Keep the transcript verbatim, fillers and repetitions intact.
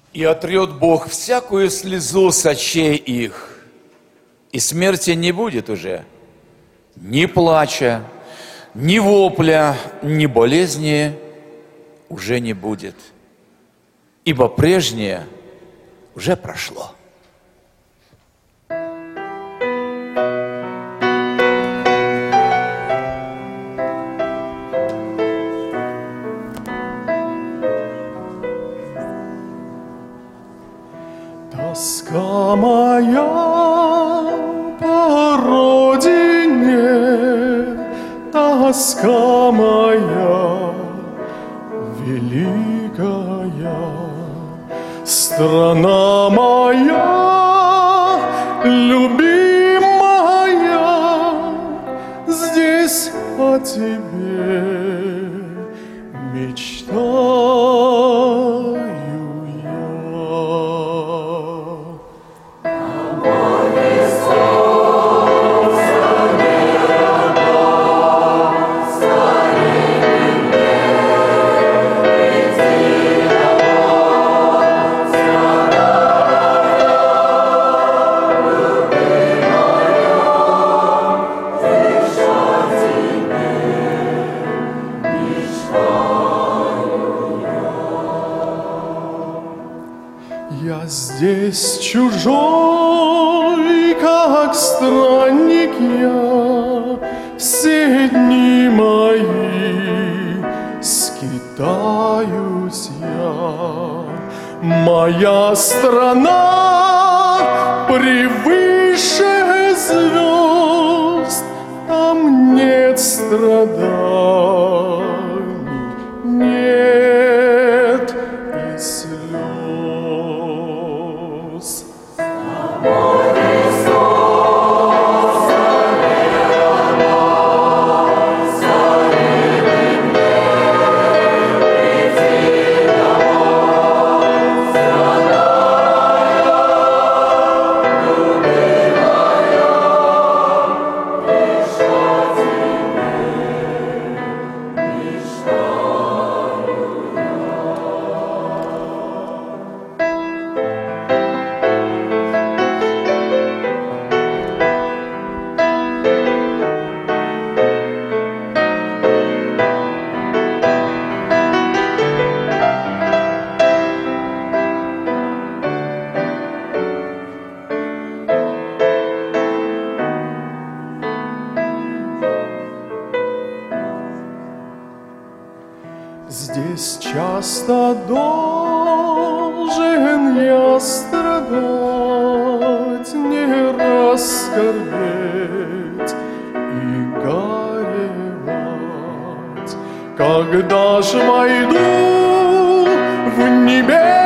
И отрет Бог всякую слезу с очей их, и смерти не будет уже, ни плача, ни вопля, ни болезни уже не будет, ибо прежнее уже прошло. Тоска моя по родине, тоска моя великая, страна моя любимая, здесь о тебе мечтаю я. Я здесь чужой, как странник я, все дни мои скитаюсь я. Моя страна превыше звезд, там нет страданий, нет и слез. Здесь часто должен я страдать, не раз скорбеть и горевать. Когда ж войду в небе